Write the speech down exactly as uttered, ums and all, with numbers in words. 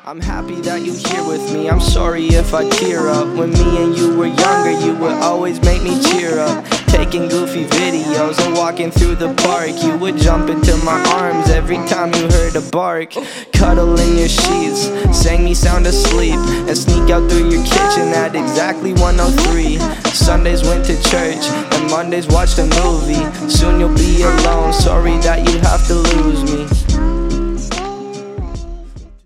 I'm happy that you here with me, I'm sorry if I tear up. When me and you were younger, you would always make me cheer up. Taking goofy videos and walking through the park, you would jump into my arms every time you heard a bark. Cuddle in your sheets, sang me sound asleep, and sneak out through your kitchen at exactly one oh three. Sundays went to church, and Mondays watched a movie. Soon you'll be alone, sorry that you have to lose me.